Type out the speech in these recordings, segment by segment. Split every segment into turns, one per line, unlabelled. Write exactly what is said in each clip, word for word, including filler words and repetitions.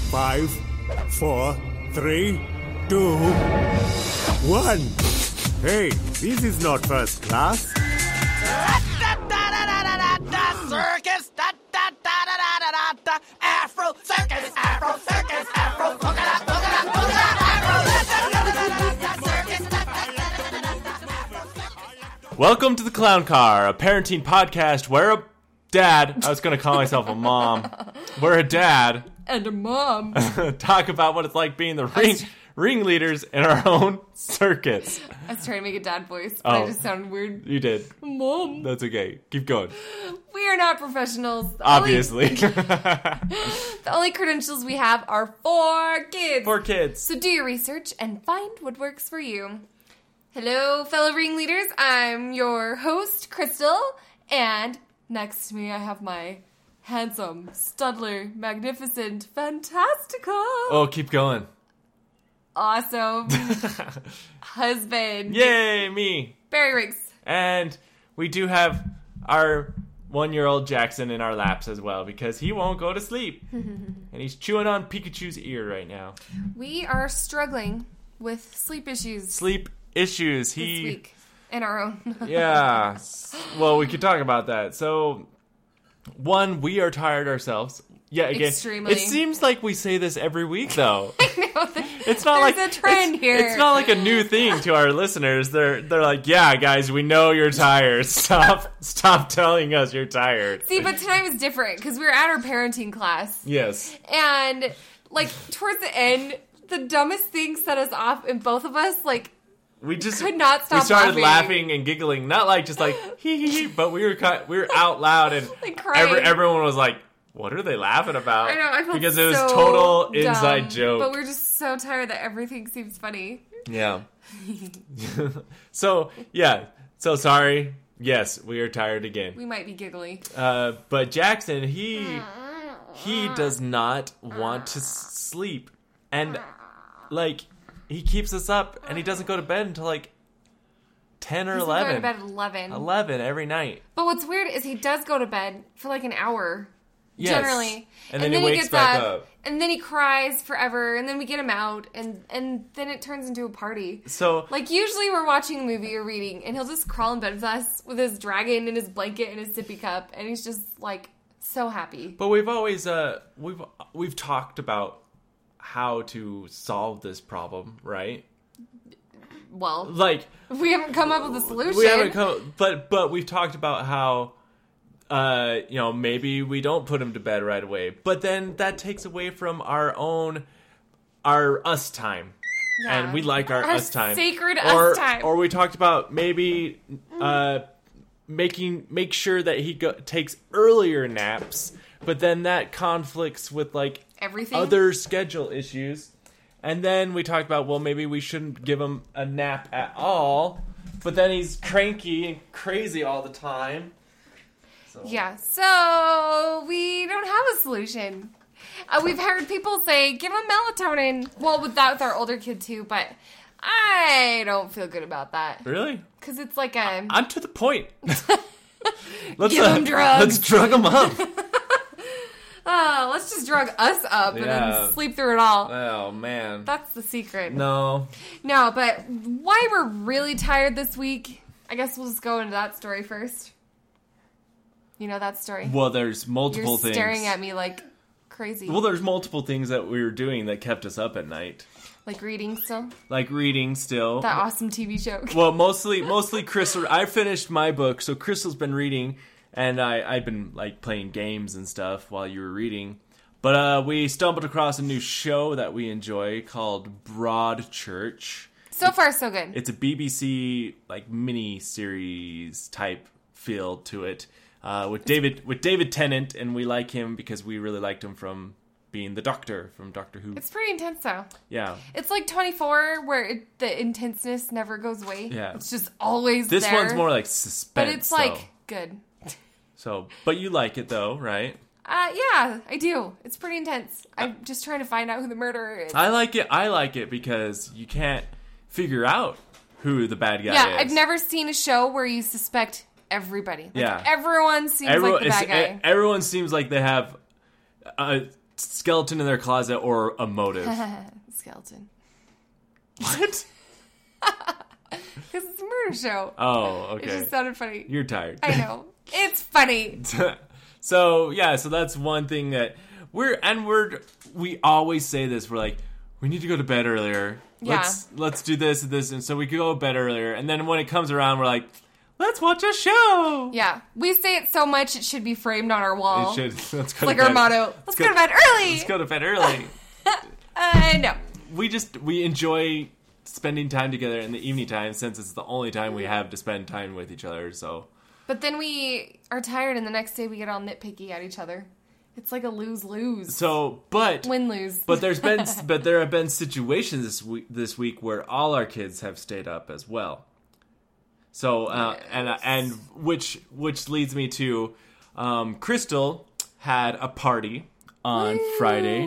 Five, four, three, two, one. Hey, this is not first class.
Circus, da da da da da da da. Afro circus, Afro circus, Afro polka dot, polka dot, polka dot, Afro circus, da da da da da.
Welcome to the Clown Car, a parenting podcast where a dad, I was going to call myself a mom, where a dad
and a mom
talk about what it's like being the ring, ringleaders in our own circus.
I was trying to make a dad voice, but
Oh.
I just sounded weird.
You did.
Mom.
That's okay. Keep going.
We are not professionals. The
Obviously.
Only, the only credentials we have are for kids.
For kids.
So do your research and find what works for you. Hello, fellow ringleaders. I'm your host, Crystal, and next to me I have my handsome, studler, magnificent, fantastical,
Oh, keep going.
awesome husband,
Yay, me.
Barry Riggs.
And we do have our one-year-old Jackson in our laps as well because he won't go to sleep. And he's chewing on Pikachu's ear right now.
We are struggling with sleep issues
Sleep issues.
this
He
week in our own.
Yeah. Well, we could talk about that. So, one, we are tired ourselves. Yeah, again,
Extremely.
it seems like we say this every week, though.
It's
It's not
There's
like
a trend
it's,
here.
It's not like a new thing to our listeners. They're they're like, yeah, guys, we know you're tired. Stop stop telling us you're tired.
See, but tonight was different because we were at our parenting class.
Yes.
And, like, towards the end, the dumbest thing set us off, and both of us, like,
We just
could not stop
We started
laughing.
laughing and giggling, not like just like hee hee hee, but we were ki- we were out loud and
Like crying.
every, everyone was like, "What are they laughing about?"
I know, I felt
because it was
so
total
dumb,
inside joke.
But we're just so tired that everything seems funny.
Yeah. so, yeah. So sorry. Yes, we are tired again.
We might be giggly.
Uh, but Jackson, he he does not want to s- sleep. And, like, he keeps us up, and he doesn't go to bed until, like, ten or
He's
eleven.
going to bed at eleven.
eleven every night.
But what's weird is he does go to bed for like an hour.
Yes.
Generally.
And then he wakes
gets
back
up,
up.
And then he cries forever. And then we get him out. And, and then it turns into a party.
So,
Like, usually we're watching a movie or reading. And he'll just crawl in bed with us with his dragon and his blanket and his sippy cup. And he's just, like, so happy.
but we've always, uh, we've, we've talked about how to solve this problem, right?
Well,
Like,
we haven't come up with a solution.
we haven't come, but but we've talked about how, uh, you know, maybe we don't put him to bed right away, but then that takes away from our own, our us time,
Yeah.
and we like our,
Our
us time,
sacred
or,
us time.
Or we talked about maybe, uh, making make sure that he go, takes earlier naps, but then that conflicts with like
Everything.
other schedule issues. And then we talked about, well, maybe we shouldn't give him a nap at all. But then he's cranky and crazy all the time. So.
Yeah, so we don't have a solution. Uh, we've heard people say, give him melatonin. Well, with that, with our older kid too, but I don't feel good about that.
Really?
Because it's like a...
I'm to the point. let's,
Give him drugs.
Let's drug him up.
Oh, let's just drug us up and
Yeah.
then sleep through it all.
Oh, man.
That's the secret.
No.
No, but why we're really tired this week, I guess we'll just go into that story first. You know that story?
Well, there's multiple
You're
things.
staring at me like crazy.
Well, there's multiple things that we were doing that kept us up at night.
Like reading still?
Like reading still.
That awesome T V show.
Well, mostly, mostly Crystal. I finished my book, so Crystal's been reading, and I, I've been like playing games and stuff while you were reading. But uh, we stumbled across a new show that we enjoy called Broadchurch.
So far, so good.
It's a B B C like mini series type feel to it, uh, with David with David Tennant, and we like him because we really liked him from being the Doctor from Doctor Who.
It's pretty intense, though.
Yeah.
It's like twenty-four, where it, the intenseness never goes away.
Yeah.
It's just always
This
there.
one's more like suspense.
But it's, like,
though.
good.
So, but you like it though, right?
Uh, yeah, I do. It's pretty intense. I'm just trying to find out who the murderer is.
I like it. I like it because you can't figure out who the bad guy
yeah,
is.
I've never seen a show where you suspect everybody. Like,
Yeah.
everyone seems
Everyone,
like the bad
it's-
guy.
Everyone seems like they have a skeleton in their closet or a motive.
Skeleton.
What?
Because it's a murder show.
Oh,
It
okay.
just sounded funny.
You're tired.
I know. It's funny.
So yeah, so that's one thing that we're and we're we always say this. We're like, we need to go to bed earlier.
Yeah.
Let's let's do this and this, and so we could go to bed earlier. And then when it comes around, we're like, let's watch a show.
Yeah. We say it so much it should be framed on our wall.
It should. Let's go
It's like
to
our
bed.
motto. Let's go, to bed early.
Let's go to bed early.
Uh, no.
We just we enjoy spending time together in the evening time since it's the only time we have to spend time with each other. So.
But then we are tired, and the next day we get all nitpicky at each other. It's like a lose-lose.
So, but
Win-lose.
But there's been, but there have been situations this week, this week where all our kids have stayed up as well. So, uh,
Yes.
and and which which leads me to, um, Crystal had a party on
Woo!
Friday,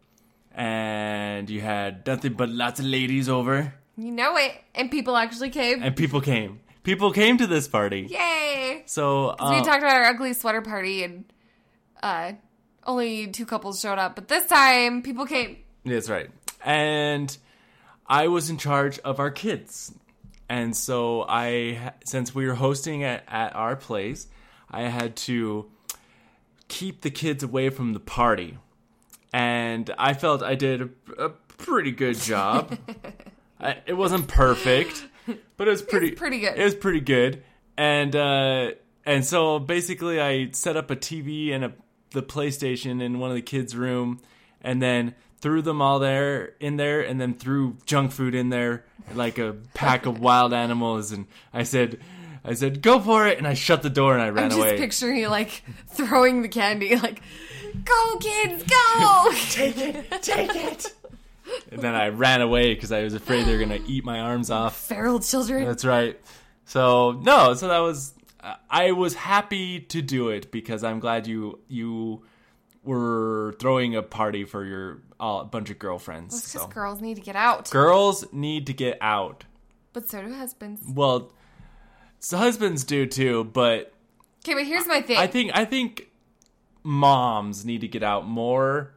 and you had nothing but lots of ladies over,
You know it. And people actually came.
and people came. People came to this party.
Yay!
So
So we
uh,
talked about our ugly sweater party, and uh, only two couples showed up. But this time, people came.
That's right. And I was in charge of our kids. And so I, since we were hosting at, at our place, I had to keep the kids away from the party. And I felt I did a, a pretty good job. I, it wasn't perfect, but it was pretty,
pretty good.
It was pretty good. And, uh, and so basically I set up a T V and a, the PlayStation in one of the kids' room, and then threw them all there in there, and then threw junk food in there like a pack of wild animals. And I said, I said, go for it. And I shut the door and I ran
I'm just
away.
picturing you, like, throwing the candy, like, go, kids, go!
Take it, take it. And then I ran away because I was afraid they were going to eat my arms off.
Feral children.
That's right. So, no, so that was, uh, I was happy to do it because I'm glad you, you were throwing a party for your uh, bunch of girlfriends.
It's
So.
because girls need to get out.
Girls need to get out.
But so do husbands.
Well, so husbands do too, but
Okay, but here's my thing.
I think, I think moms need to get out more.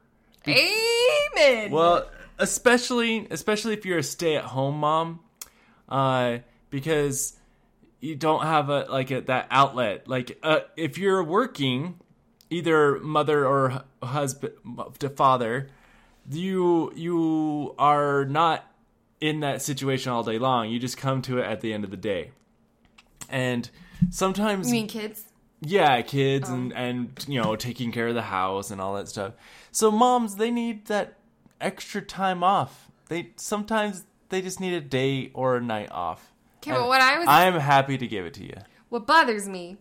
Amen!
Well, especially especially if you're a stay-at-home mom, uh, because you don't have a like a, that outlet. Like uh, if you're working, either mother or husband, to father, you you are not in that situation all day long. You just come to it at the end of the day, and sometimes
You mean kids?
yeah, kids and, and, you know, taking care of the house and all that stuff. So moms, they need that extra time off. They sometimes they just need a day or a night off.
Okay, but
And
what I was...
I'm happy to give it to you.
What bothers me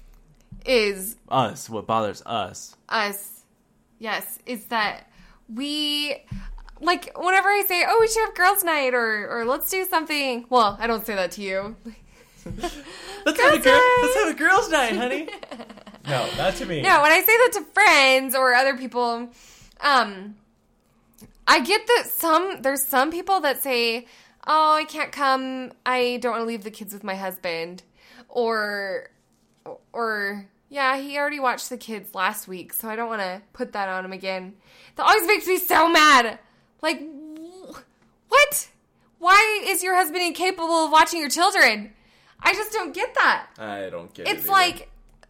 is
Us, what bothers us.
us, yes, is that we, like, whenever I say, oh, we should have girls' night, or, or let's do something, well, I don't say that to you.
Let's have a
Girls'
girl,
night!
let's have a girls' night, honey. No, not to me.
No, when I say that to friends or other people, um, I get that some, there's some people that say, oh, I can't come, I don't want to leave the kids with my husband, or, or, yeah, he already watched the kids last week, so I don't want to put that on him again. That always makes me so mad. Like, wh- what? Why is your husband incapable of watching your children? I just don't get that.
I don't get it.
It's
either.
like,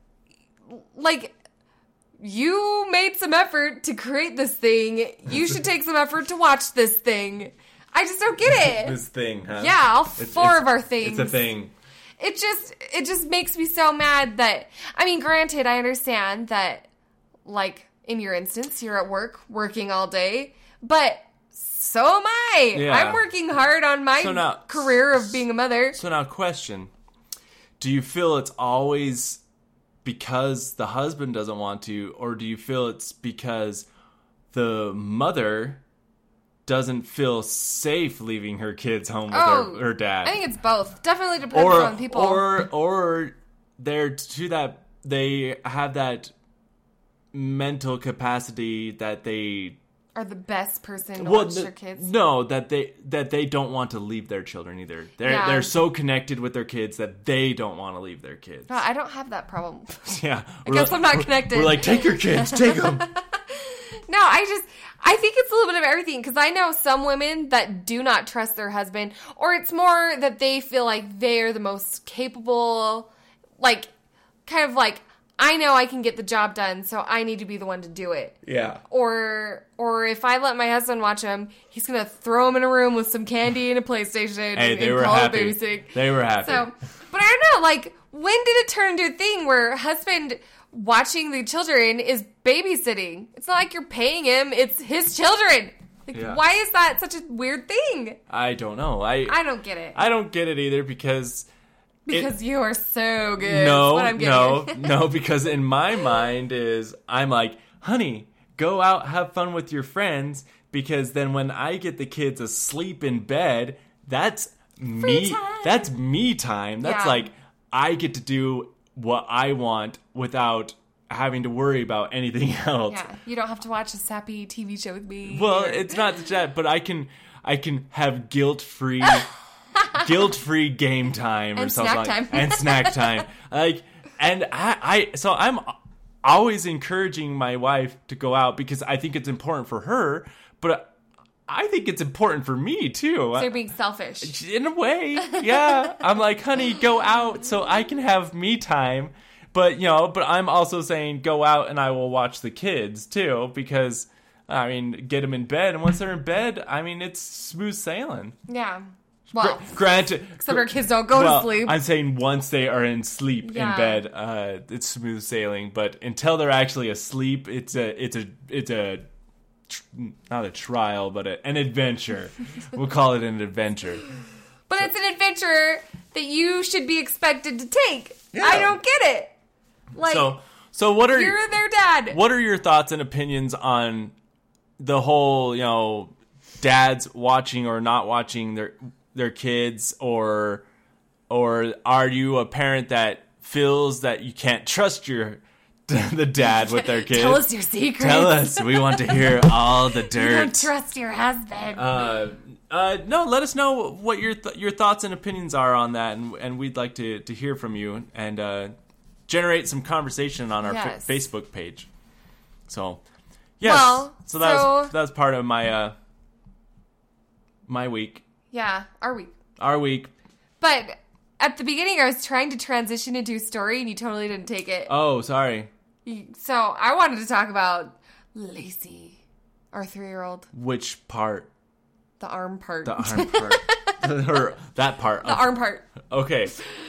like, you made some effort to create this thing. You should take some effort to watch this thing. I just don't get it.
this thing, huh?
Yeah, all
It's-
four
it's-
of our things.
It's a thing.
It just, it just makes me so mad that, I mean, granted, I understand that, like, in your instance, you're at work, working all day, but so am I.
Yeah.
I'm working hard on my
So now-
career of being a mother.
So now, question: do you feel it's always because the husband doesn't want to, or do you feel it's because the mother doesn't feel safe leaving her kids home with
Oh,
her, her dad?
I think it's both. Definitely depends
or
on people.
or or they're to that they have that mental capacity that they
are the best person to
well,
watch
the-
their kids.
no, that they that they don't want to leave their children either. They're
Yeah.
they're so connected with their kids that they don't want to leave their kids.
No, I don't have that problem.
Yeah,
I guess I'm not connected.
We're like, take your kids, take them.
No, know. I just, I think it's a little bit of everything because I know some women that do not trust their husband, or it's more that they feel like they're the most capable, like, kind of like, I know I can get the job done, so I need to be the one to do it.
Yeah.
Or or if I let my husband watch him, he's going to throw him in a room with some candy and a PlayStation
Hey,
and,
they
and
were
call
happy.
it babysitting.
They were happy.
So, but I don't know, like, when did it turn into a thing where husband watching the children is babysitting? It's not like you're paying him, it's his children. Like,
Yeah.
why is that such a weird thing?
I don't know. I
I don't get it.
I don't get it either because
because you are so good.
no,
That's what I'm
no,
getting.
no. Because in my mind is I'm like, honey, go out, have fun with your friends. Because then when I get the kids asleep in bed, that's me.
time.
That's me time. That's
Yeah.
like I get to do what I want without having to worry about anything else.
Yeah, you don't have to watch a sappy T V show with me.
Well,
or-
it's not that, but I can I can have guilt free guilt free game time or
And
something
snack
like
time.
and snack time. Like and I, I so I'm always encouraging my wife to go out because I think it's important for her, but I think it's important for me too.
So you're being selfish.
In a way, yeah. I'm like, honey, go out so I can have me time. But, you know, but I'm also saying go out and I will watch the kids too because, I mean, get them in bed. And once they're in bed, I mean, it's smooth sailing.
Yeah. Well,
Gr- Granted.
except our kids don't go
well,
to sleep.
I'm saying once they are in sleep
Yeah.
in bed, uh, it's smooth sailing. But until they're actually asleep, it's a, it's a, it's a, tr- not a trial, but a, an adventure. We'll call it an adventure.
But it's an adventure that you should be expected to take.
Yeah.
I don't get it. Like,
So, so what are
you're their dad.
what are your thoughts and opinions on the whole, you know, dads watching or not watching their their kids, or or are you a parent that feels that you can't trust your the dad with their kids?
Tell us your secrets.
Tell us. We want to hear all the
You don't
dirt.
trust your husband.
Uh, uh, no, let us know what your th- your thoughts and opinions are on that, and and we'd like to to hear from you and uh, generate some conversation on our fa-
Yes.
Facebook page. So, yes.
Well,
so that
so-
was that was part of my uh my week,
yeah, are we?
our week.
But at the beginning, I was trying to transition into a story, and you totally didn't take it.
Oh, sorry.
You- So I wanted to talk about Lacey, our three-year-old,
Which part?
the arm part.
The arm part. Her that part.
The arm part.
Okay.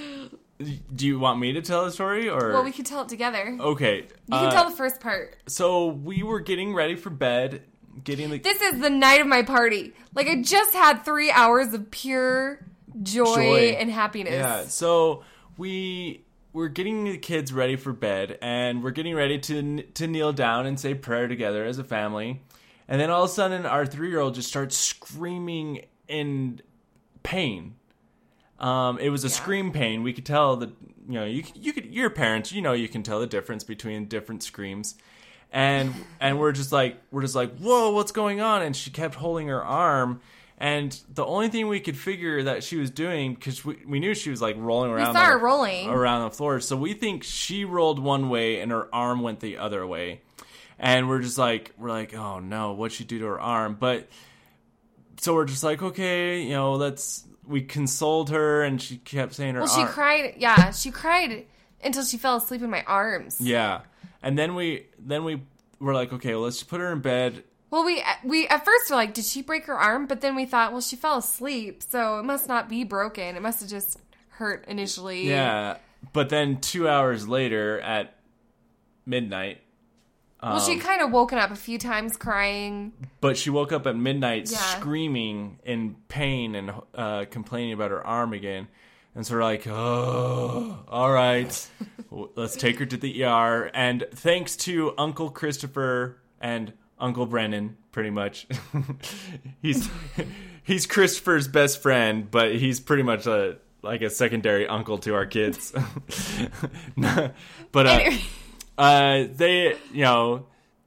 Do you want me to tell the story or?
Well, we could tell it together. You
Okay.
can
uh,
tell the first part.
So we were getting ready for bed, getting the
This is the night of my party. Like, I just had three hours of pure joy,
Joy.
and happiness.
yeah. So we we're getting the kids ready for bed, and we're getting ready to to kneel down and say prayer together as a family, and then all of a sudden our three year old just starts screaming in pain. Um, it was a scream pain. We could tell that, you know, you you could your parents, you know, you can tell the difference between different screams. And and we're just like we're just like, "Whoa, what's going on?" And she kept holding her arm, and the only thing we could figure that she was doing, because we, we knew she was like rolling around
saw
on
her
the-
rolling.
around the floor, so we think she rolled one way and her arm went the other way. And we're just like we're like, "Oh no, what'd she do to her arm?" But so we're just like, "Okay, you know, let's." We consoled her, and she kept saying her
Well, she
arm.
cried. Yeah, she cried until she fell asleep in my arms.
Yeah, and then we then we were like, okay, well, let's just put her in bed.
Well, we we at first were like, did she break her arm? But then we thought, well, she fell asleep, so it must not be broken. It must have just hurt initially.
Yeah, but then two hours later at midnight.
Well, she
um,
kind of woken up a few times crying.
But she woke up at midnight
Yeah.
screaming in pain and uh, complaining about her arm again. And so we're like, oh, all right, well, let's take her to the E R. And thanks to Uncle Christopher and Uncle Brennan, pretty much. he's he's Christopher's best friend, but he's pretty much a like a secondary uncle to our kids. but uh,
Anyway.
uh, they, you know,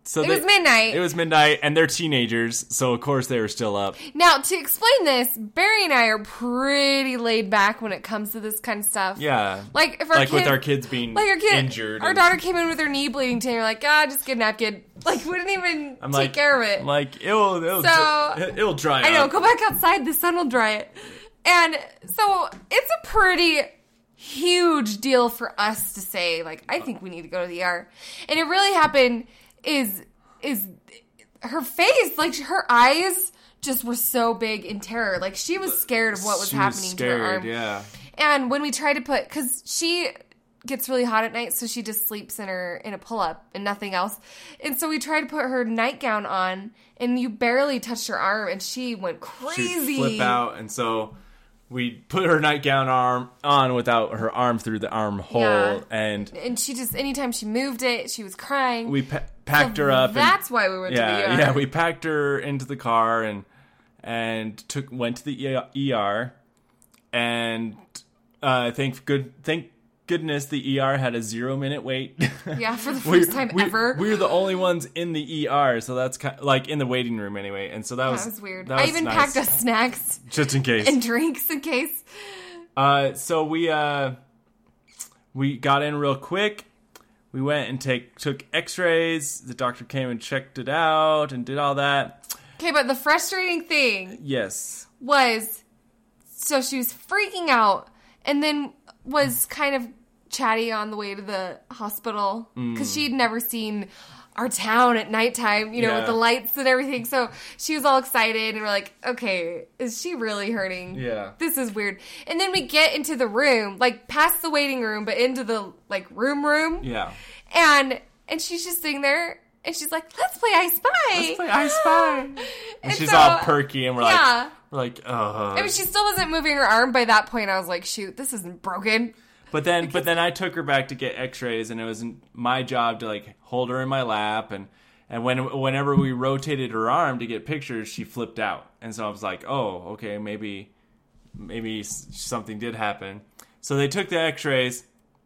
So
It
they-
was midnight.
It was midnight, and they're teenagers, so of course they were still up.
Now, to explain this, Barry and I are pretty laid back when it comes to this kind of stuff.
Yeah.
Like, if our
Like
kid,
with our kids being
like our kid,
injured.
Our
and-
daughter came in with her knee bleeding today. We're like, ah, just get a napkin. Like, we didn't even
I'm
take
like,
care of it.
I'm like, it'll, it'll,
So-
it'll dry
I know,
up.
go back outside. The sun will dry it. And so it's a pretty huge deal for us to say, like, I think we need to go to the E R. And it really happened is, is her face, like, her eyes just were so big in terror. Like, she was scared of what was
She
happening
scared,
to her arm.
yeah.
And when we tried to put, because she gets really hot at night, so she just sleeps in her in a pull-up and nothing else. And so we tried to put her nightgown on, and you barely touched her arm, and she went crazy.
She'd flip out, and so we put her nightgown arm on without her arm through the armhole,
Yeah.
and
And she just, anytime she moved it, she was crying.
we pa- packed
So
her up.
That's
and,
why we went
yeah,
to the E R.
yeah. We packed her into the car and and took went to the E R, and uh, thank good thank goodness the E R had a zero minute wait.
Yeah, for the
We-
first time
we,
ever.
We were the only ones in the E R, so that's kind like in the waiting room anyway. And so that was
That was weird.
that
I
was
even
nice.
packed us snacks
just in case.
and drinks in case.
Uh, so we uh, we got in real quick. We went and take took X-rays. The doctor came and checked it out and did all that.
Okay, but the frustrating thing
Yes.
was, so she was freaking out and then was kind of chatty on the way to the hospital because she'd never seen our town at nighttime, you know, with
Yeah.
the lights and everything. So she was all excited and we're like, okay, is she really hurting?
Yeah.
This is weird. And then we get into the room, like past the waiting room, but into the like room room.
Yeah.
And and she's just sitting there and she's like, let's play I Spy.
Let's play I Spy. And,
And
she's
so-
all perky, and we're
Yeah.
like, we're like, oh.
I mean, she still wasn't moving her arm by that point. I was like, shoot, this isn't broken.
But then, but then I took her back to get X-rays, and it was my job to like hold her in my lap, and and when whenever we rotated her arm to get pictures, she flipped out, and so I was like, oh, okay, maybe maybe s- something did happen. So they took the X-rays,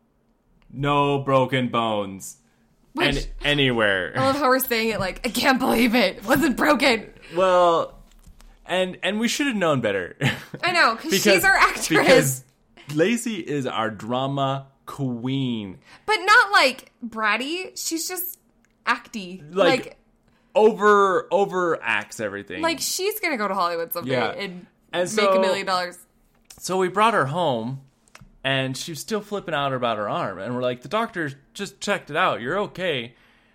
no broken bones,
Which-
and anywhere.
I love how we're saying it like, I can't believe it. It wasn't broken.
Well, and and we should have known better.
I know, because she's our actress.
Because Lacey is our drama queen.
But not like bratty. She's just acty.
Like,
Like,
over overacts everything.
like she's going to go to Hollywood someday
Yeah.
and,
And
make
so-
a million dollars.
So we brought her home, and she was still flipping out about her arm, and we're like, the doctor just checked it out. You're okay.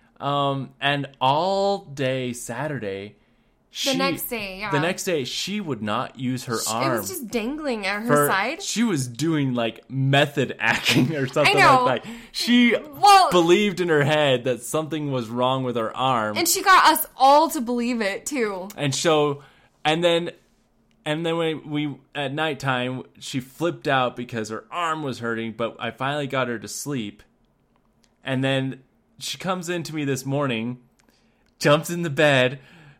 Um, and all day Saturday, she,
next day, yeah.
the next day she would not use her
It
arm.
was just dangling at her
for-
side.
She was doing like method acting or something
know.
like that. She
Well-
believed in her head that something was wrong with her arm,
And she got us all to believe it, too.
and so, and then, and then when we at nighttime, she flipped out because her arm was hurting. But I finally got her to sleep, and then she comes in to me this morning, jumps in the bed,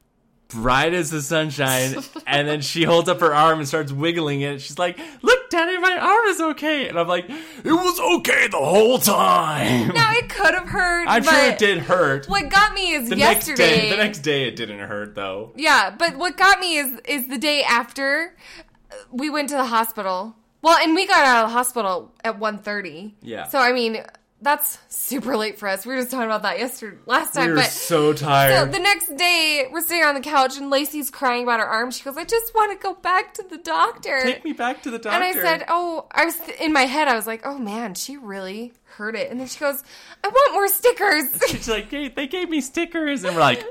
bright as the sunshine, and then she holds up her arm and starts wiggling it. She's like, "Look, Daddy, my arm is okay." And I'm like, "It was okay the whole time."
Now, it could have hurt,
I'm
but
sure it did hurt.
what got me is
The
yesterday.
next day, the next day, it didn't hurt though.
Yeah, but what got me is is the day after uh, we went to the hospital. Well, and we got out of the hospital at one thirty.
Yeah.
So I mean, that's super late for us. We were just talking about that yesterday last time.
We were
but
so
so
tired.
the next day, we're sitting on the couch and Lacey's crying about her arm. She goes, "I just want to go back to the doctor."
Take me back to the doctor.
And I said, "Oh," I was in my head. I was like, "Oh man, she really hurt it." And then she goes, "I want more stickers."
She's like, hey, they gave me stickers, and we're like,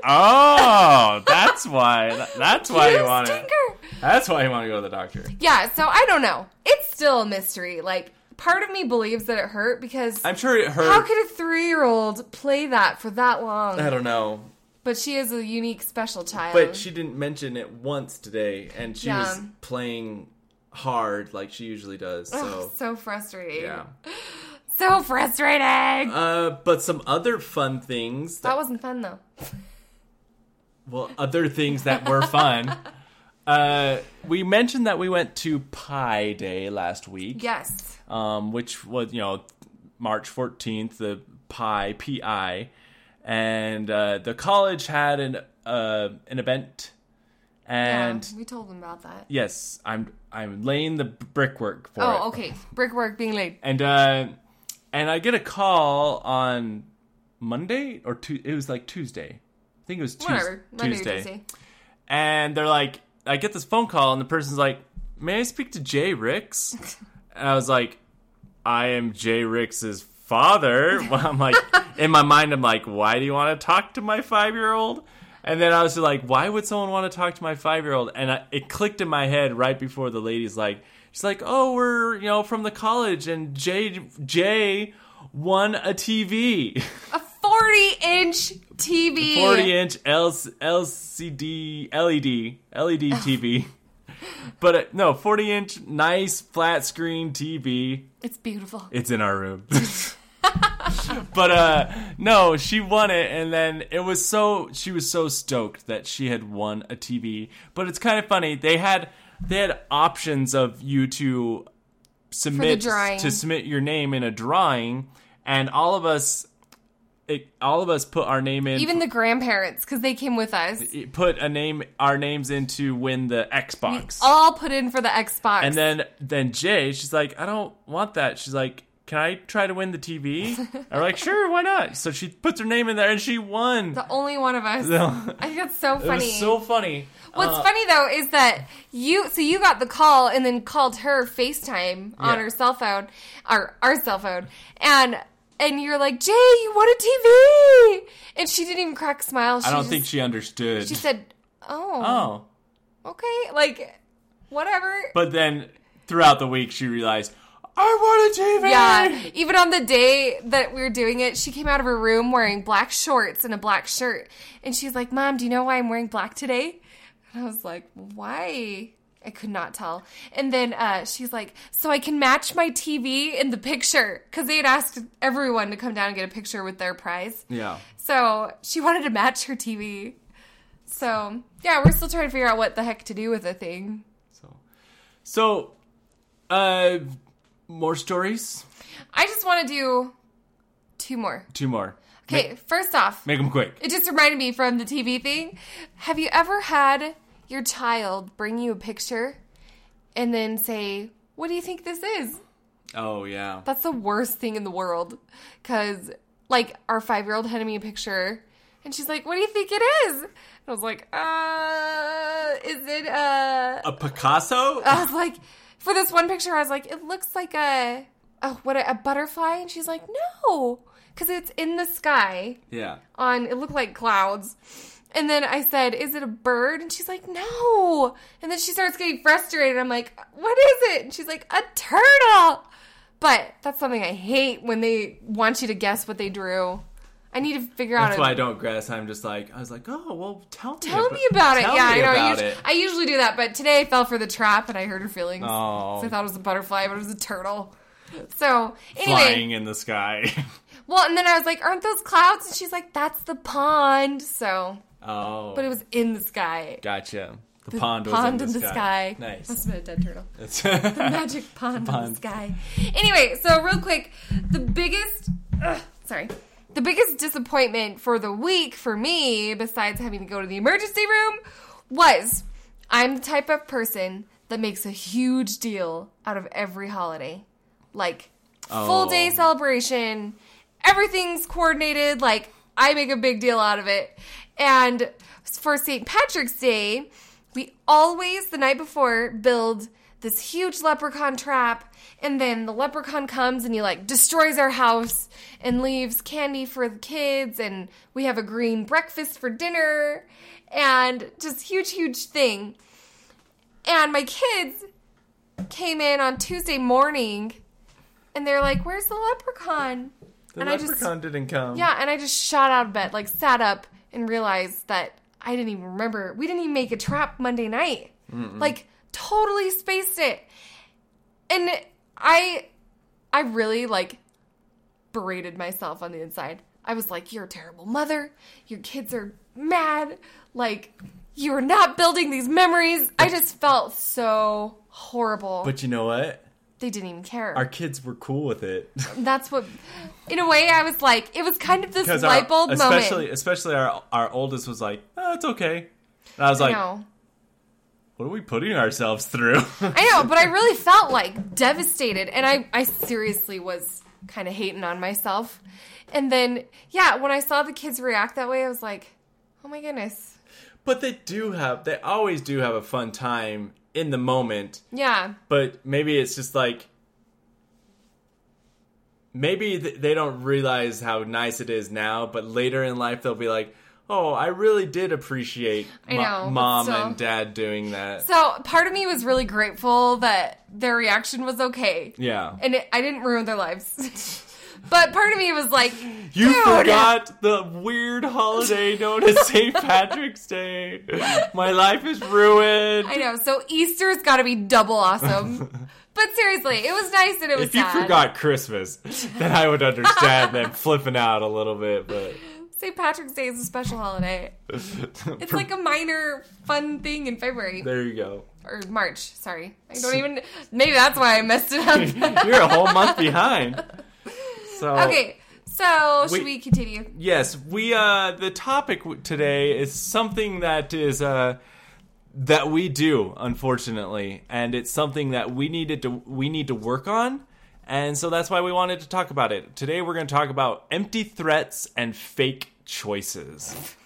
oh, that's why. That's why you
Cute
want
sticker.
to. That's why you want to go to the doctor.
Yeah, so I don't know. It's still a mystery. Like, part of me believes that it hurt because
I'm sure it hurt.
how could a three-year-old play that for that long?
I don't know,
But she is a unique, special child.
but she didn't mention it once today, and she was
Yeah.
playing hard like she usually does. So
Ugh, so frustrating.
yeah.
So frustrating.
Uh, but some other fun things.
that
That,
wasn't fun though.
well, other things that were fun. Uh, we mentioned that we went to Pi Day last week.
Yes.
Um, which was, you know, March fourteenth, the Pi, P I. and uh, the college had an uh, an event, and
yeah, we told them about that.
yes, I'm I'm laying the brickwork for it.
Oh, okay. Brickwork being laid.
And uh, and I get a call on Monday or tu- it was like Tuesday. I think it was Tues-
Whatever. Monday
Tuesday.
or Tuesday.
And they're like, I get this phone call, and the person's like, "May I speak to Jay Ricks?" And I was like, "I am Jay Ricks's father." Well, I'm like, in my mind, I'm like, "Why do you want to talk to my five-year-old?" And then I was like, "Why would someone want to talk to my five-year-old?" And I, it clicked in my head right before the lady's like, she's like, "Oh, we're you know from the college, and Jay Jay won a T V."
A forty-inch T V.
forty-inch L C D, L E D, L E D T V. But uh, no, forty-inch, nice flat screen T V.
It's beautiful.
It's in our room. But uh, no, she won it, and then it was so she was so stoked that she had won a T V. But it's kind of funny. They had they had options of you to submit
drawing.
to submit your name in a drawing, and all of us. It, all of us put our name in.
Even the grandparents, because they came with us.
Put a name, our names in to win the Xbox.
We all put in for the Xbox.
And then, then Jay, she's like, "I don't want that." She's like, "Can I try to win the T V?" And we're like, "Sure, why not?" So she puts her name in there, and she won.
The only one of us.
So-
I think that's so
It
funny.
was so funny.
What's
Uh,
funny though is that you, so you got the call and then called her FaceTime on
Yeah.
her cell phone, our our cell phone, and and you're like, "Jay, you won a T V," and she didn't even crack a smile. She
I don't
just,
think she understood.
She said, "Oh,
"Oh,"
okay, like whatever."
but then throughout the week, she realized, "I won a T V."
Yeah, even on the day that we were doing it, she came out of her room wearing black shorts and a black shirt. And she's like, "Mom, do you know why I'm wearing black today?" And I was like, "Why?" I could not tell. And then uh, she's like, "So I can match my T V in the picture." Because they had asked everyone to come down and get a picture with their prize.
Yeah.
So she wanted to match her T V. So, yeah, we're still trying to figure out what the heck to do with the thing.
So, so, uh, more stories.
I just want to do two more.
Two more.
Okay,
Make,
first off,
make them quick.
it just reminded me from the T V thing. Have you ever had your child bring you a picture and then say, "What do you think this is?"
Oh yeah.
That's the worst thing in the world. Because, like, our five-year-old handed me a picture, and she's like, "What do you think it is?" And I was like, uh, is it, uh...
A Picasso?
I was like, for this one picture, I was like, "It looks like a, oh, what, a, a butterfly?" And she's like, "No, because it's in the sky."
Yeah.
On, it looked like clouds. And then I said, "Is it a bird?" And she's like, "No." And then she starts getting frustrated. I'm like, "What is it?" And she's like, "A turtle." But that's something I hate when they want you to guess what they drew. I need to figure
That's
out.
why
a,
I don't guess. I'm just like, I was like, oh, well, tell me.
Tell
about,
me about it.
tell
Yeah,
me
I know. I
about
usually,
it.
I usually do that, but today I fell for the trap and I hurt her feelings.
Oh.
So I thought it was a butterfly, but it was a turtle. So anyway,
Flying in the sky.
well, and then I was like, "Aren't those clouds?" And she's like, "That's the pond." So,
Oh.
but it was in the sky.
Gotcha. The,
The
pond was
pond
in the,
sky.
sky. Nice.
Must have been a dead turtle.
It's
The magic pond, in
pond.
the sky. Anyway, so real quick, the biggest, ugh, sorry, the biggest disappointment for the week for me, besides having to go to the emergency room, was I'm the type of person that makes a huge deal out of every holiday. Like, full
Oh.
day celebration, everything's coordinated, like, I make a big deal out of it. And for Saint Patrick's Day, we always, the night before, build this huge leprechaun trap, and then the leprechaun comes and he, like, destroys our house and leaves candy for the kids, and we have a green breakfast for dinner, and just huge, huge thing. And my kids came in on Tuesday morning, and they're like, "Where's the leprechaun?"
the
and I just-
leprechaun didn't come.
Yeah, and I just shot out of bed, like, sat up and realized that I didn't even remember. We didn't even make a trap Monday night.
Mm-mm.
Like, totally spaced it. And I, I really, like, berated myself on the inside. I was like, "You're a terrible mother. Your kids are mad. Like, you are not building these memories." I just felt so horrible.
But you know what?
They they didn't even care.
Our kids were cool with it.
That's what, in a way, I was like, it was kind of this
Because
light bulb
especially,
moment.
especially our our oldest was like, oh, it's okay. And I was
I
like,
know.
what are we putting ourselves through?
I know, but I really felt like devastated, and I, I seriously was kind of hating on myself. And then, yeah, when I saw the kids react that way, I was like, oh my goodness.
But they do have, they always do have a fun time in the moment.
Yeah.
But maybe it's just like, maybe th- they don't realize how nice it is now, but later in life they'll be like, oh, I really did appreciate
I
mo-
know, but
mom
still.
and dad doing that.
So part of me was really grateful that their reaction was okay.
Yeah.
And it, I didn't ruin their lives. But part of me was like,
You
dude.
forgot the weird holiday known as Saint Patrick's Day. My life is ruined.
I know. So Easter's got to be double awesome. But seriously, it was nice and it was
If you
sad.
forgot Christmas, then I would understand them flipping out a little bit, but
Saint Patrick's Day is a special holiday. It's like a minor fun thing in February.
there you go.
Or March, sorry. I don't even... Maybe that's why I messed it up.
You're a whole month behind. So
Okay, so should
We-
we continue?
Yes, we uh the topic w- today is something that is uh that we do, unfortunately, and it's something that we needed to we need to work on, and so that's why we wanted to talk about it. Today we're going to talk about empty threats and fake choices.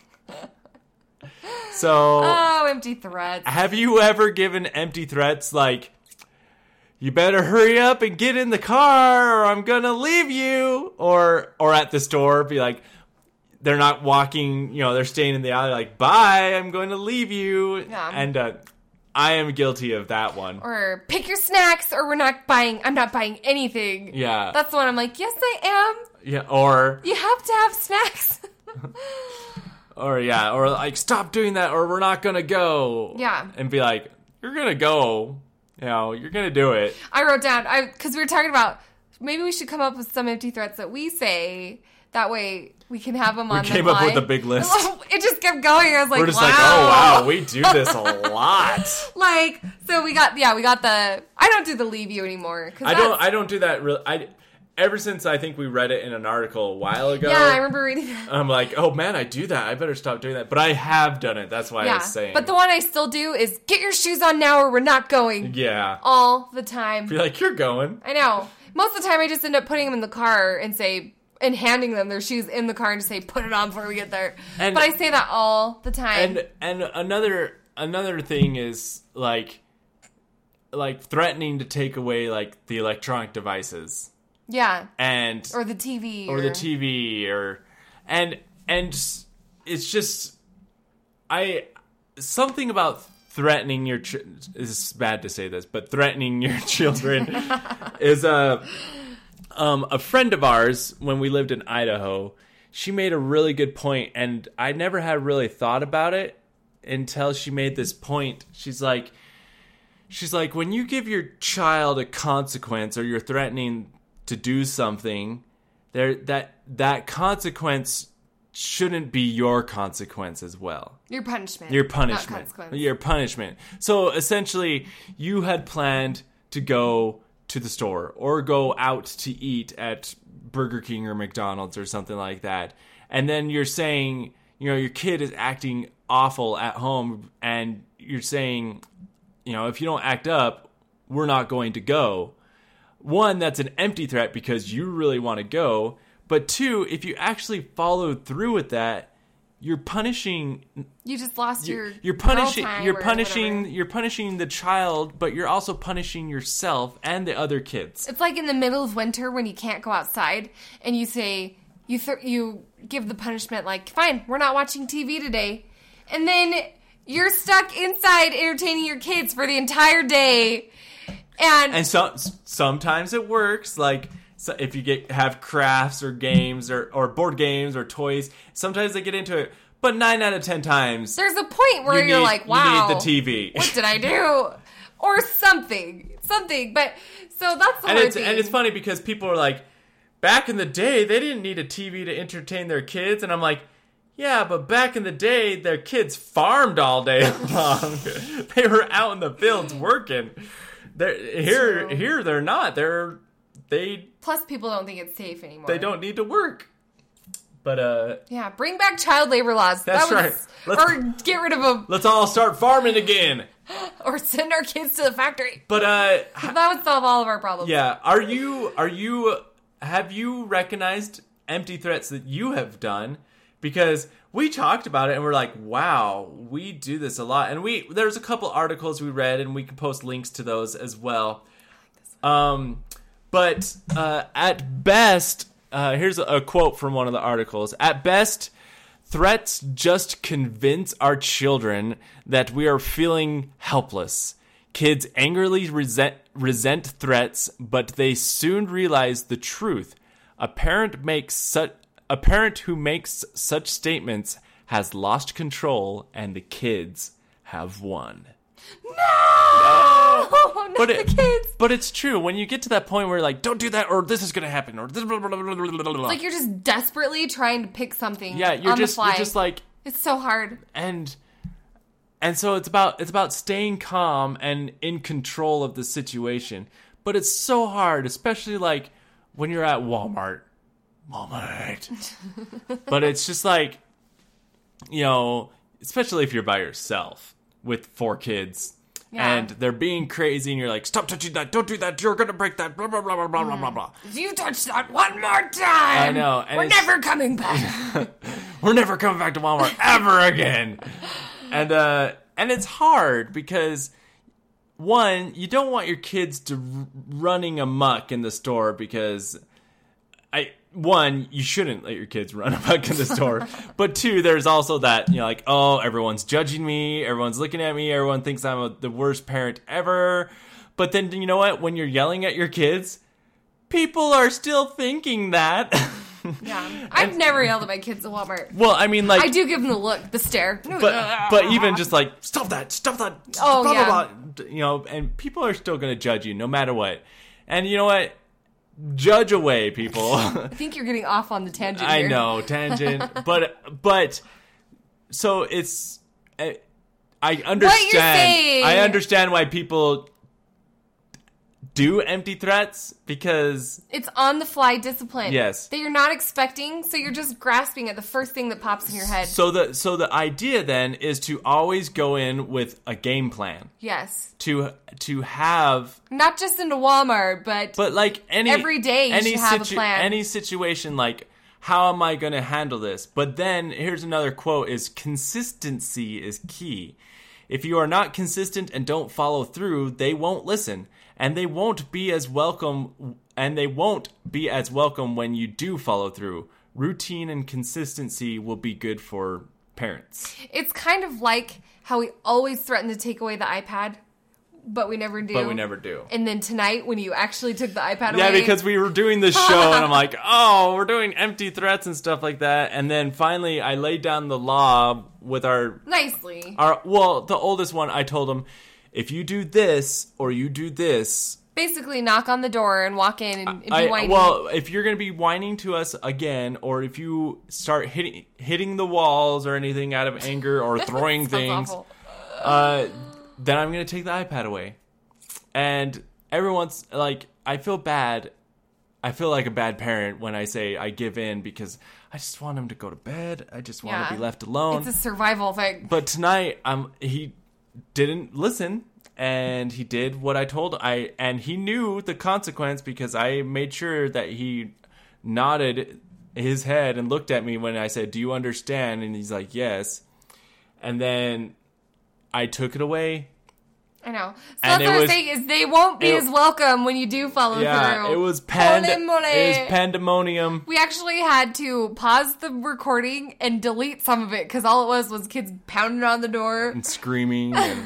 So,
Oh, empty threats.
have you ever given empty threats like, you better hurry up and get in the car or I'm gonna leave you? Or or at the store, be like, they're not walking, you know, they're staying in the alley like, bye, I'm going to leave you.
Yeah.
And uh, I am guilty of that one.
Or pick your snacks or we're not buying, I'm not buying anything.
Yeah.
That's the one I'm like, yes I am.
Yeah, or,
You have to have snacks.
or yeah, or like, stop doing that or we're not gonna go.
Yeah.
And be like, you're gonna go. You know, you're gonna do it.
I wrote down, I because we were talking about, maybe we should come up with some empty threats that we say. That way we can have them on the
We came up with
line.
a big list.
It just kept going. I was like,
We're just
wow.
like, oh wow, we do this a lot.
Like, so we got, yeah, we got the, I don't do the leave you anymore. 'Cause
I don't.
that's-
I don't do that. Really. I ever since I think we read it in an article a while ago.
Yeah, I remember reading that.
I'm like, oh man, I do that. I better stop doing that. But I have done it. That's why I
Yeah,
was saying.
but the one I still do is get your shoes on now or we're not going.
yeah,
All the time.
be like, you're going.
I know. Most of the time I just end up putting them in the car and say, and handing them their shoes in the car and just say, put it on before we get there.
And-
but I say that all the time.
And and another another thing is like like threatening to take away like the electronic devices
yeah.
and
Or the T V.
or the T V or and and it's just I something about threatening your ch- it's bad to say this, but threatening your children is a um a friend of ours when we lived in Idaho. She made a really good point, and I never had really thought about it until she made this point. She's like she's like when you give your child a consequence or you're threatening to do something, there that that consequence shouldn't be your consequence as well.
Your punishment.
Your
not
punishment.
consequence.
Your punishment. So essentially, you had planned to go to the store or go out to eat at Burger King or McDonald's or something like that. And then you're saying, you know, your kid is acting awful at home and you're saying, you know, if you don't act up, we're not going to go. One, that's an empty threat because you really want to go. But two, if you actually followed through with that, you're punishing
You just lost your
you're, you're
girl
punishing
time
you're
or
punishing
whatever.
you're punishing the child, but you're also punishing yourself and the other kids.
It's like in the middle of winter when you can't go outside and you say you th- you give the punishment like, fine, we're not watching T V today, and then you're stuck inside entertaining your kids for the entire day, and,
And so sometimes it works, like so if you get have crafts or games or, or board games or toys, sometimes they get into it. But nine out of ten times,
there's a point where
you
you're
need-
like, wow,
you need the T V.
what did I do? Or something, something. But so that's the
and
hard
it's
thing.
and it's funny because people are like, back in the day, they didn't need a T V to entertain their kids, and I'm like, yeah, but back in the day, their kids farmed all day long. They were out in the fields working. They're, here,
True.
here they're not. They're they
Plus, people don't think it's safe anymore.
they don't need to work. But uh,
Yeah, bring back child labor laws.
That's
that was,
right. Let's-
or get rid of them.
let's all start farming again.
Or send our kids to the factory.
But uh,
That would solve all of our problems.
yeah, are you are you have you recognized empty threats that you have done? Because we talked about it and we're like, wow, we do this a lot. And we there's a couple articles we read and we can post links to those as well. Um, but uh, at best, uh, here's a, a quote from one of the articles. At best, threats just convince our children that we are feeling helpless. Kids angrily resent, resent threats, but they soon realize the truth. A parent makes such a parent who makes such statements has lost control, and the kids have won.
No! Not
But
the
it,
kids.
but it's true. When you get to that point where you're like, don't do that, or this is going to happen, or this. Blah, blah, blah, blah, blah, blah, blah.
Like you're just desperately trying to pick something.
yeah, you're
on
just
the fly.
you're just like.
It's so hard.
and and so it's about it's about staying calm and in control of the situation, but it's so hard, especially like when you're at Walmart Walmart but it's just like, you know, especially if you're by yourself with four kids.
Yeah.
And they're being crazy, and you're like, stop touching that, don't do that, you're gonna break that, blah blah blah blah blah blah blah blah.
If you touch that one more time,
I know, and
we're
it's-
never coming back.
We're never coming back to Walmart ever again. And uh, and it's hard because, one, you don't want your kids to r- running amok in the store because, I one, you shouldn't let your kids run amok in the store. But two, there's also that, you know, like, oh, everyone's judging me, everyone's looking at me, everyone thinks I'm a, the worst parent ever. But then, you know what? When you're yelling at your kids, people are still thinking that.
Yeah, I've never yelled at my kids at Walmart.
Well, I mean, like,
I do give them the look, the stare.
but but even just like, stop that, stop that,
Oh,
blah,
yeah.
blah, blah, you know, and people are still going to judge you no matter what. And you know what? Judge away, people.
I think you're getting off on the tangent
I
here.
know, tangent, but but so it's I, I understand.
saying-
I understand why people do empty threats because
It's on the fly discipline.
Yes.
That you're not expecting, so you're just grasping at the first thing that pops in your head.
so the so the idea then is to always go in with a game plan.
Yes.
To to have
Not just into Walmart, but,
But like any
Every day you
any
should have a plan.
Any situation, like, how am I going to handle this? But then here's another quote: "Is consistency is key. If you are not consistent and don't follow through, they won't listen, and they won't be as welcome. And they won't be as welcome when you do follow through. Routine and consistency will be good for parents."
it's kind of like how we always threaten to take away the iPad, but we never do.
But we never do.
And then tonight, when you actually took the iPad
Yeah,
away...
because we were doing this show, and I'm like, oh, we're doing empty threats and stuff like that. And then finally, I laid down the law with our,
Nicely.
our well, the oldest one. I told him, if you do this or you do this,
Basically, knock on the door and walk in and, and be
I,
whining.
well, if you're gonna be whining to us again, or if you start hitting hitting the walls or anything out of anger or throwing
Sounds
things,
awful.
uh, then I'm gonna take the iPad away. And everyone's like, I feel bad. I feel like a bad parent when I say I give in because I just want him to go to bed. I just want
Yeah.
to be left alone.
It's a survival thing.
But tonight, um, he didn't listen, and he did what I told I, and he knew the consequence because I made sure that he nodded his head and looked at me when I said, "Do you understand?" And he's like, "Yes." And then I took it away.
I know. So
And
that's
it
what I'm
was-
saying is they won't be
it-
as welcome when you do follow
Yeah,
through.
it was pand-
Holy moly.
it was pandemonium.
We actually had to pause the recording and delete some of it because all it was was kids pounding on the door.
And screaming, and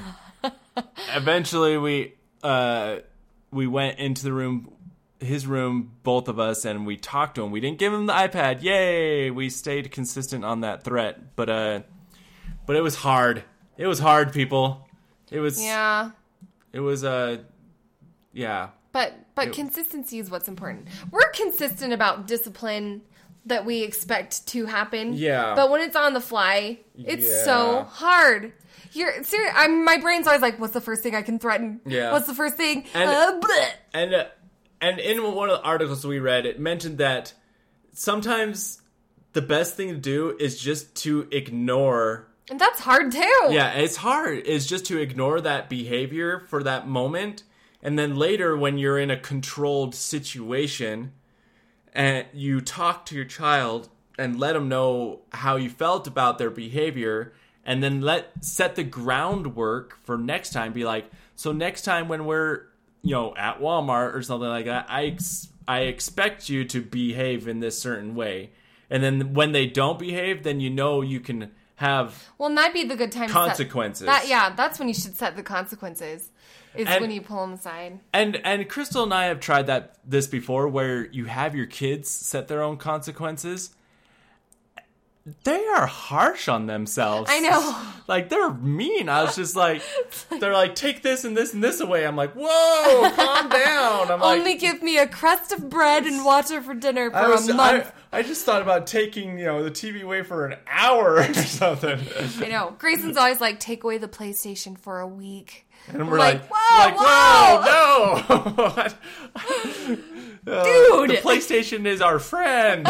eventually we uh we went into the room, his room, both of us, and we talked to him. We didn't give him the iPad. Yay! We stayed consistent on that threat, but uh but it was hard. It was hard, people. It was
Yeah.
it was uh yeah.
But but
It-
consistency is what's important. We're consistent about discipline that we expect to happen.
Yeah.
But when it's on the fly, it's
Yeah.
so hard. You're serious. I'm my brain's always like, what's the first thing I can threaten?
Yeah.
What's the first thing?
And-
uh, bleh.
And uh, and in one of the articles we read, it mentioned that sometimes the best thing to do is just to ignore.
And that's hard too.
Yeah, it's hard. Is just to ignore that behavior for that moment, and then later when you're in a controlled situation, and you talk to your child and let them know how you felt about their behavior, and then let set the groundwork for next time. Be like, so next time when we're, you know, at Walmart or something like that, I ex- I expect you to behave in this certain way. And then when they don't behave, then you know you can have
Well, and that'd be the good time
consequences.
to set that. Yeah, that's when you should set the consequences. Is
And-
when you pull them aside.
And and Crystal and I have tried that this before, where you have your kids set their own consequences. They are harsh on themselves.
I know.
Like, they're mean. I was just like, they're like, take this and this and this away. I'm like, whoa, calm down. I'm like,
Only give me a crust of bread and water for dinner for
I, was,
a month.
I, I just thought about taking, you know, the T V away for an hour or something.
I know. Grayson's always like, take away the PlayStation for a week.
And we're
like,
like,
whoa,
like, whoa, no. Uh,
Dude.
The PlayStation is our friend.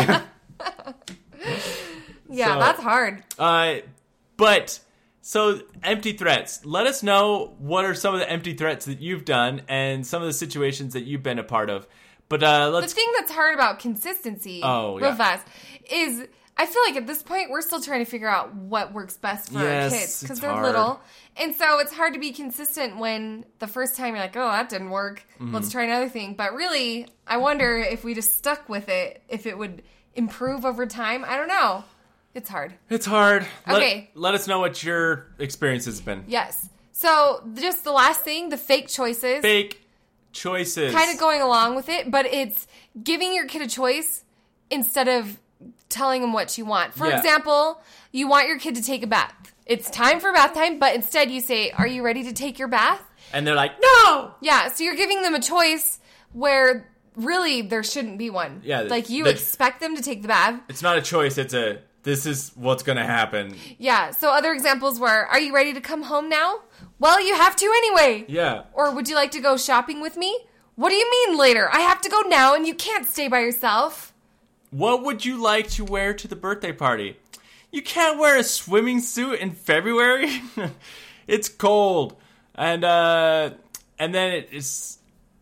Yeah,
So-
that's hard.
Uh, but so empty threats. Let us know what are some of the empty threats that you've done and some of the situations that you've been a part of. But uh,
The
let's.
thing that's hard about consistency,
Oh,
real
yeah.
fast, is I feel like at this point we're still trying to figure out what works best for
Yes,
our kids because
it's
they're
hard.
little, and so it's hard to be consistent when the first time you're like, oh, that didn't work.
Mm-hmm.
Let's try another thing. But really, I wonder if we just stuck with it, if it would improve over time. I don't know. It's hard.
It's hard. Let,
Okay.
Let us know what your experience has been.
Yes. So just the last thing, the fake choices.
Fake choices.
Kind of going along with it, but it's giving your kid a choice instead of telling them what you want. For
Yeah.
example, you want your kid to take a bath. It's time for bath time, but instead you say, are you ready to take your bath?
And they're like, no!
Yeah, so you're giving them a choice where really there shouldn't be one.
Yeah,
Like you
the-
expect them to take the bath.
It's not a choice. It's a, this is what's going to happen.
Yeah, so other examples were, are you ready to come home now? Well, you have to anyway.
Yeah.
Or would you like to go shopping with me? What do you mean later? I have to go now and you can't stay by yourself.
What would you like to wear to the birthday party? You can't wear a swimming suit in February. It's cold. And, uh, and then it is,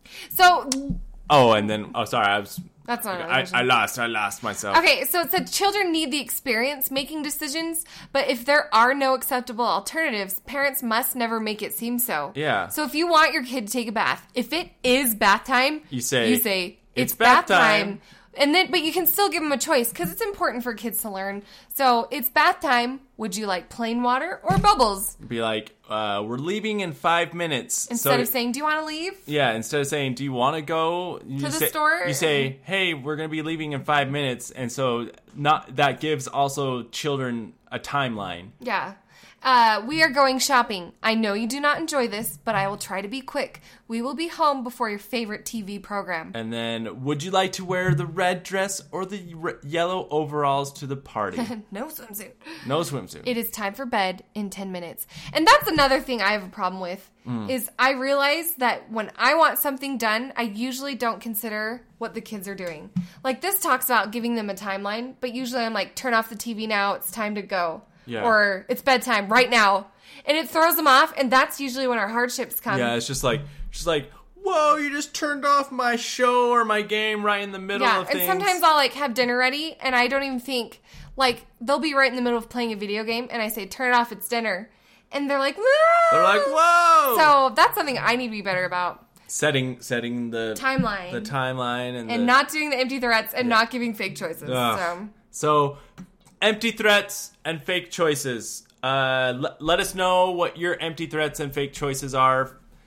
So,
oh, and then, oh, sorry, I was,
that's not
I, I lost, I lost myself.
Okay, so it said children need the experience making decisions, but if there are no acceptable alternatives, parents must never make it seem so.
Yeah.
So if you want your kid to take a bath, if it is bath time,
You say,
you say
"It's
it's, bath
bath time."
time. And then, but you can still give them a choice because it's important for kids to learn. So it's bath time. Would you like plain water or bubbles?
Be like, uh, we're leaving in five minutes.
Instead
So-
of saying, "Do you want to leave?"
yeah, instead of saying, do you want to go you
To the
say,
store?
You say, hey, we're going to be leaving in five minutes. And so not that gives also children a timeline.
Yeah. Uh, we are going shopping. I know you do not enjoy this, but I will try to be quick. We will be home before your favorite T V program.
And then, would you like to wear the red dress or the re- yellow overalls to the party?
No swimsuit.
No swimsuit.
It is time for bed in ten minutes. And that's another thing I have a problem with is I realize that when I want something done, I usually don't consider what the kids are doing. Like this talks about giving them a timeline, but usually I'm like, turn off the T V now, it's time to go.
Yeah.
Or it's bedtime right now. And it throws them off, and that's usually when our hardships come.
yeah, it's just like, just like, whoa, you just turned off my show or my game right in the middle
Yeah,
of
and
things.
sometimes I'll like have dinner ready, and I don't even think, like, they'll be right in the middle of playing a video game, and I say, turn it off, it's dinner. And they're like, "Ah!"
They're like, whoa!
So that's something I need to be better about.
setting setting the
Timeline.
the timeline and,
And
the,
not doing the empty threats and not giving fake choices.
Ugh.
So
So, empty threats and fake choices. Uh, l- let us know what your empty threats and fake choices are,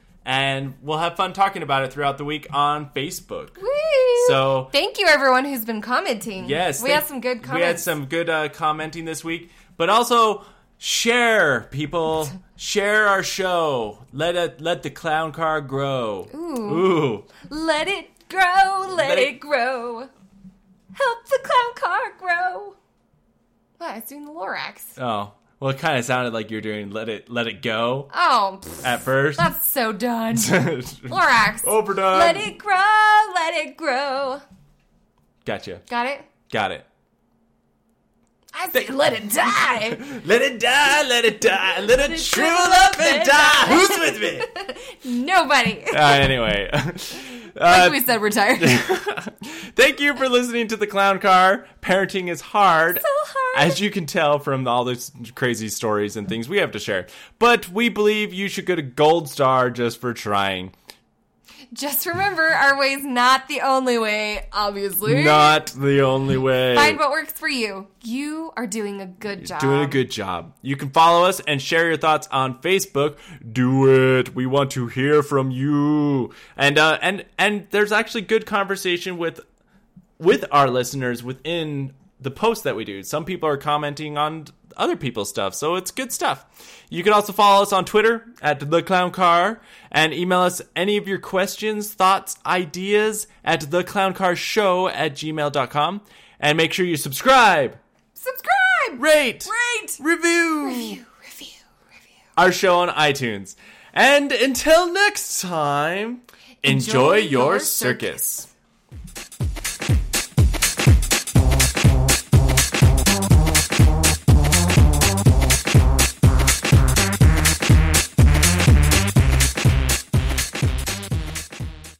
and we'll have fun talking about it throughout the week on Facebook.
Woo!
So,
thank you everyone who's been commenting.
yes,
We
thank-
had some good comments.
We had some good uh, commenting this week, but also share, people. Share our show. Let it let the clown car grow.
Ooh.
Ooh.
Let it grow, let,
Let
it,
it-
grow. help the clown car grow. What? I was doing the Lorax.
Oh. Well, it kind of sounded like you're doing let it let it go
Oh, pfft,
at first.
that's so done. Lorax.
Overdone.
Let it grow, let it grow.
Gotcha.
Got it?
Got it.
I said let it die.
Let it die, let it die, let it shrivel up and die. Who's with me?
Nobody.
Uh, anyway.
like
Uh,
we said, we're tired.
thank you for listening to The Clown Car. Parenting is hard.
So hard.
As you can tell from all those crazy stories and things we have to share. But we believe you should get a gold star just for trying.
Just remember, our way's not the only way, obviously.
Not the only way.
Find what works for you. You are doing a good job.
Doing a good job. You can follow us and share your thoughts on Facebook. Do it. We want to hear from you. And uh, and and there's actually good conversation with with our listeners within the posts that we do. Some people are commenting on other people's stuff, so it's good stuff. You can also follow us on Twitter at The Clown Car and email us any of your questions, thoughts, ideas at theclowncarshow at gmail dot com. And make sure you subscribe,
Subscribe!
rate,
Rate!
review,
Review, review, review.
our show on iTunes. And until next time, enjoy,
Enjoy
your
your
circus.
circus.